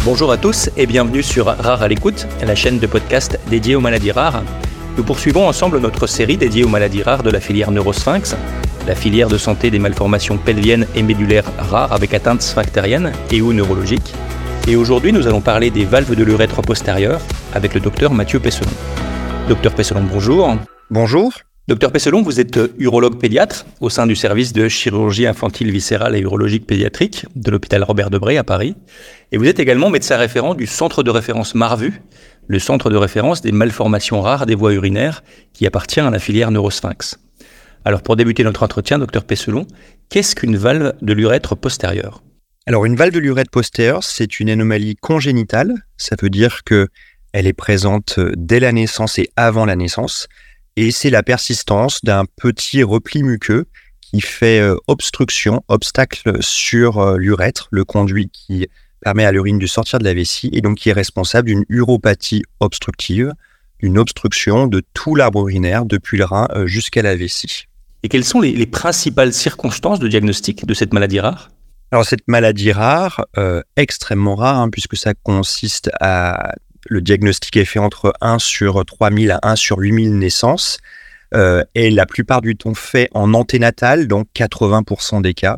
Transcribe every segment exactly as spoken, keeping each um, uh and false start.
Bonjour à tous et bienvenue sur Rare à l'écoute, la chaîne de podcast dédiée aux maladies rares. Nous poursuivons ensemble notre série dédiée aux maladies rares de la filière Neurosphinx, la filière de santé des malformations pelviennes et médulaires rares avec atteinte sphinctérienne et ou neurologique. Et aujourd'hui, nous allons parler des valves de l'urètre postérieur avec le docteur Mathieu Pesselon. Docteur Pesselon, bonjour. Bonjour. Docteur Pesselon, vous êtes urologue pédiatre au sein du service de chirurgie infantile viscérale et urologique pédiatrique de l'hôpital Robert Debré à Paris. Et vous êtes également médecin référent du centre de référence Marvu, le centre de référence des malformations rares des voies urinaires qui appartient à la filière Neurosphinx. Alors pour débuter notre entretien, docteur Pesselon, qu'est-ce qu'une valve de l'urètre postérieur ? Alors une valve de l'urètre postérieur, c'est une anomalie congénitale. Ça veut dire qu'elle est présente dès la naissance et avant la naissance. Et c'est la persistance d'un petit repli muqueux qui fait euh, obstruction, obstacle sur euh, l'urètre, le conduit qui permet à l'urine de sortir de la vessie et donc qui est responsable d'une uropathie obstructive, d'une obstruction de tout l'arbre urinaire depuis le rein euh, jusqu'à la vessie. Et quelles sont les, les principales circonstances de diagnostic de cette maladie rare ? Alors cette maladie rare, euh, extrêmement rare, hein, puisque ça consiste à... Le diagnostic est fait entre un sur trois mille à un sur huit mille naissances euh, et la plupart du temps fait en anténatal, donc quatre-vingts pour cent des cas,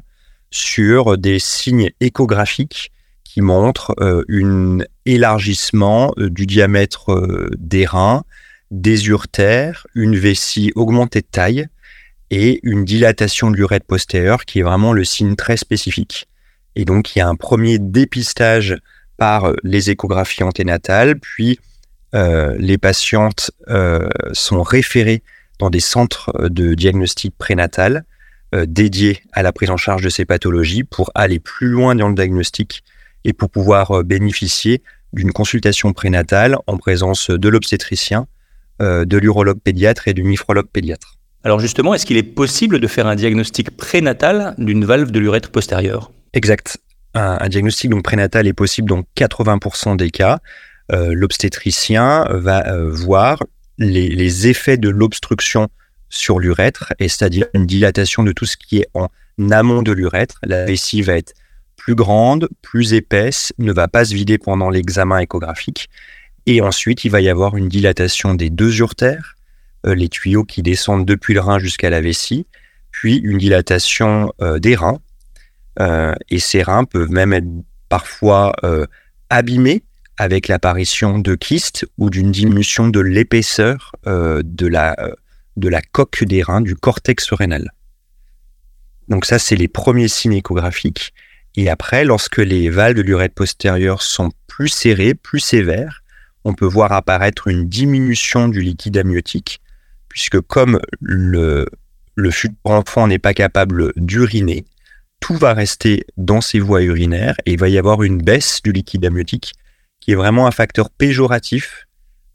sur des signes échographiques qui montrent euh, un élargissement euh, du diamètre euh, des reins, des uretères, une vessie augmentée de taille et une dilatation de l'urètre postérieur qui est vraiment le signe très spécifique. Et donc, il y a un premier dépistage par les échographies anténatales, puis euh, les patientes euh, sont référées dans des centres de diagnostic prénatal euh, dédiés à la prise en charge de ces pathologies pour aller plus loin dans le diagnostic et pour pouvoir euh, bénéficier d'une consultation prénatale en présence de l'obstétricien, euh, de l'urologue pédiatre et du néphrologue pédiatre. Alors justement, est-ce qu'il est possible de faire un diagnostic prénatal d'une valve de l'urètre postérieur ? Exact. Un, un diagnostic donc prénatal est possible dans quatre-vingts pour cent des cas. Euh, l'obstétricien va euh, voir les, les effets de l'obstruction sur l'urètre, et c'est-à-dire une dilatation de tout ce qui est en amont de l'urètre. La vessie va être plus grande, plus épaisse, ne va pas se vider pendant l'examen échographique. Et ensuite, il va y avoir une dilatation des deux uretères, euh, les tuyaux qui descendent depuis le rein jusqu'à la vessie, puis une dilatation euh, des reins. Euh, et ces reins peuvent même être parfois euh, abîmés avec l'apparition de kystes ou d'une diminution de l'épaisseur euh, de, la, euh, de la coque des reins, du cortex rénal. Donc ça, c'est les premiers signes échographiques. Et après, lorsque les valves de l'urètre postérieur sont plus serrées, plus sévères, on peut voir apparaître une diminution du liquide amniotique, puisque comme le, le futur enfant n'est pas capable d'uriner, tout va rester dans ses voies urinaires et il va y avoir une baisse du liquide amniotique qui est vraiment un facteur péjoratif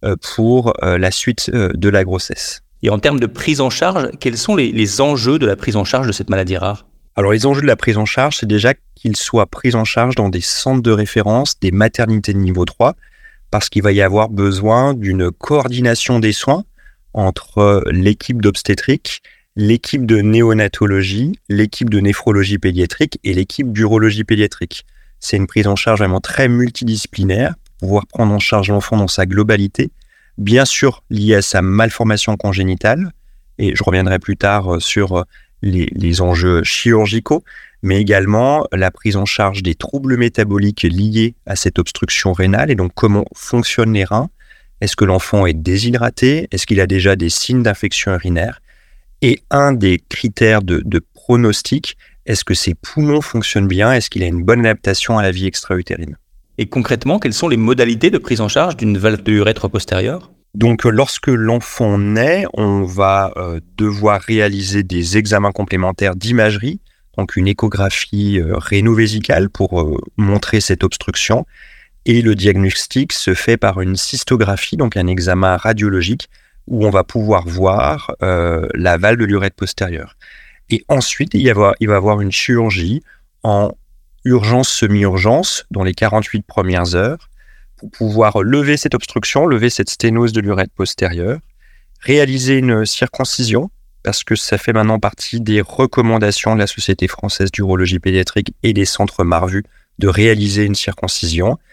pour la suite de la grossesse. Et en termes de prise en charge, quels sont les, les enjeux de la prise en charge de cette maladie rare ? Alors les enjeux de la prise en charge, c'est déjà qu'ils soient pris en charge dans des centres de référence, des maternités de niveau trois, parce qu'il va y avoir besoin d'une coordination des soins entre l'équipe d'obstétrique, l'équipe de néonatologie, l'équipe de néphrologie pédiatrique et l'équipe d'urologie pédiatrique. C'est une prise en charge vraiment très multidisciplinaire pour pouvoir prendre en charge l'enfant dans sa globalité, bien sûr liée à sa malformation congénitale, et je reviendrai plus tard sur les, les enjeux chirurgicaux, mais également la prise en charge des troubles métaboliques liés à cette obstruction rénale, et donc comment fonctionnent les reins. Est-ce que l'enfant est déshydraté ? Est-ce qu'il a déjà des signes d'infection urinaire ? Et un des critères de, de pronostic, est-ce que ses poumons fonctionnent bien ? Est-ce qu'il a une bonne adaptation à la vie extra-utérine ? Et concrètement, quelles sont les modalités de prise en charge d'une valve de l'urètre postérieur ? Donc, lorsque l'enfant naît, on va euh, devoir réaliser des examens complémentaires d'imagerie, donc une échographie euh, réno-vésicale pour euh, montrer cette obstruction. Et le diagnostic se fait par une cystographie, donc un examen radiologique, où on va pouvoir voir euh, la valve de l'urètre postérieure. Et ensuite, il, y avoir, il va y avoir une chirurgie en urgence, semi-urgence, dans les quarante-huit premières heures, pour pouvoir lever cette obstruction, lever cette sténose de l'urètre postérieure, réaliser une circoncision, parce que ça fait maintenant partie des recommandations de la Société française d'urologie pédiatrique et des centres Marvu de réaliser une circoncision.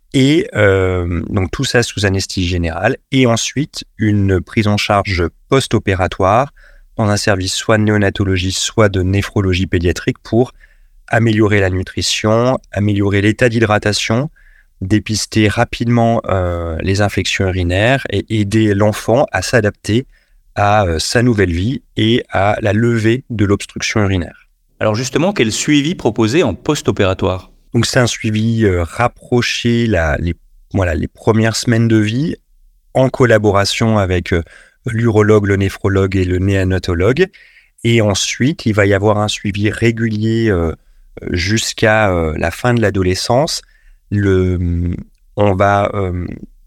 Et euh, donc tout ça sous anesthésie générale. Et ensuite, une prise en charge post-opératoire dans un service soit de néonatologie, soit de néphrologie pédiatrique pour améliorer la nutrition, améliorer l'état d'hydratation, dépister rapidement euh, les infections urinaires et aider l'enfant à s'adapter à euh, sa nouvelle vie et à la levée de l'obstruction urinaire. Alors justement, quel suivi proposé en post-opératoire ? Donc c'est un suivi euh, rapproché la, les, voilà, les premières semaines de vie en collaboration avec euh, l'urologue, le néphrologue et le néonatologue. Et ensuite, il va y avoir un suivi régulier euh, jusqu'à euh, la fin de l'adolescence. Le, on, va, euh,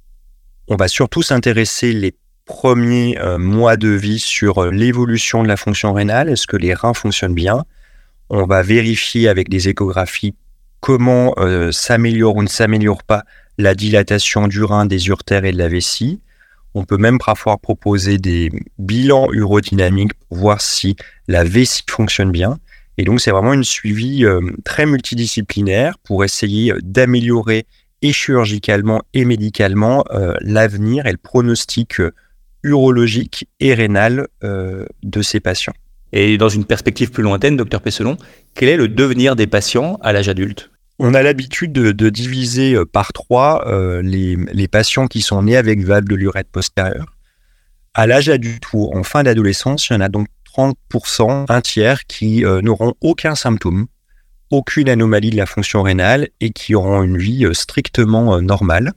on va surtout s'intéresser les premiers euh, mois de vie sur euh, l'évolution de la fonction rénale. Est-ce que les reins fonctionnent bien ? On va vérifier avec des échographies comment euh, s'améliore ou ne s'améliore pas la dilatation du rein, des uretères et de la vessie. On peut même parfois proposer des bilans urodynamiques pour voir si la vessie fonctionne bien. Et donc, c'est vraiment une suivi euh, très multidisciplinaire pour essayer d'améliorer et chirurgicalement et médicalement euh, l'avenir et le pronostic euh, urologique et rénal euh, de ces patients. Et dans une perspective plus lointaine, docteur Pesselon, quel est le devenir des patients à l'âge adulte ? On a l'habitude de, de diviser par trois euh, les, les patients qui sont nés avec valve de l'urètre postérieure. À l'âge adulte ou en fin d'adolescence, il y en a donc trente pour cent, un tiers, qui euh, n'auront aucun symptôme, aucune anomalie de la fonction rénale et qui auront une vie euh, strictement euh, normale.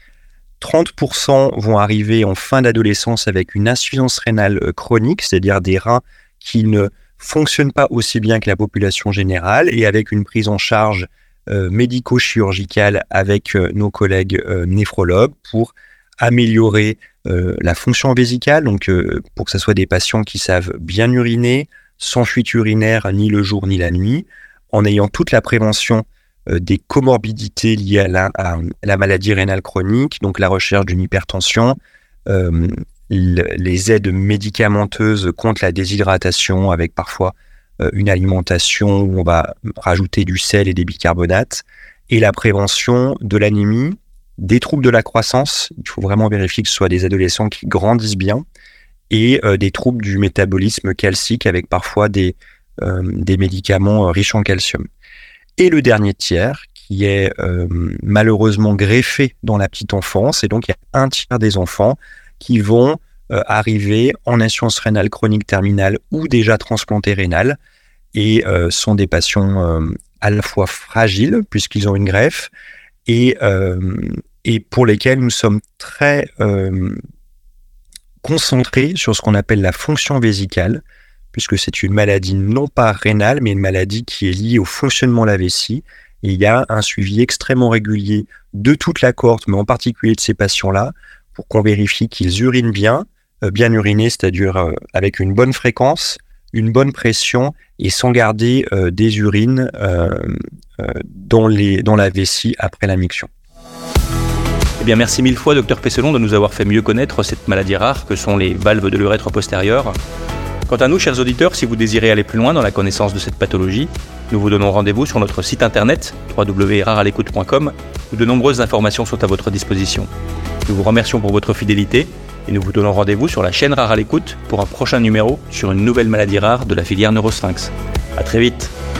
trente pour cent vont arriver en fin d'adolescence avec une insuffisance rénale euh, chronique, c'est-à-dire des reins qui ne fonctionnent pas aussi bien que la population générale et avec une prise en charge euh, médico-chirurgicale avec euh, nos collègues euh, néphrologues pour améliorer euh, la fonction vésicale, donc euh, pour que ce soit des patients qui savent bien uriner, sans fuite urinaire ni le jour ni la nuit, en ayant toute la prévention euh, des comorbidités liées à la, à la maladie rénale chronique, donc la recherche d'une hypertension, euh, les aides médicamenteuses contre la déshydratation avec parfois euh, une alimentation où on va rajouter du sel et des bicarbonates, et la prévention de l'anémie, des troubles de la croissance, il faut vraiment vérifier que ce soit des adolescents qui grandissent bien, et euh, des troubles du métabolisme calcique avec parfois des, euh, des médicaments riches en calcium. Et le dernier tiers, qui est euh, malheureusement greffé dans la petite enfance, et donc il y a un tiers des enfants qui vont euh, arriver en insuffisance rénale chronique terminale ou déjà transplantés rénal et euh, sont des patients euh, à la fois fragiles puisqu'ils ont une greffe et, euh, et pour lesquels nous sommes très euh, concentrés sur ce qu'on appelle la fonction vésicale, puisque c'est une maladie non pas rénale, mais une maladie qui est liée au fonctionnement de la vessie. Et il y a un suivi extrêmement régulier de toute la cohorte, mais en particulier de ces patients-là, pour qu'on vérifie qu'ils urinent bien, euh, bien urinés, c'est-à-dire euh, avec une bonne fréquence, une bonne pression et sans garder euh, des urines euh, euh, dans, les, dans la vessie après la miction. Eh bien, merci mille fois, docteur Pesselon, de nous avoir fait mieux connaître cette maladie rare que sont les valves de l'urètre postérieur. Quant à nous, chers auditeurs, si vous désirez aller plus loin dans la connaissance de cette pathologie, nous vous donnons rendez-vous sur notre site internet w w w point rare à l'écoute point com où de nombreuses informations sont à votre disposition. Nous vous remercions pour votre fidélité et nous vous donnons rendez-vous sur la chaîne Rare à l'écoute pour un prochain numéro sur une nouvelle maladie rare de la filière Neurosphinx. À très vite.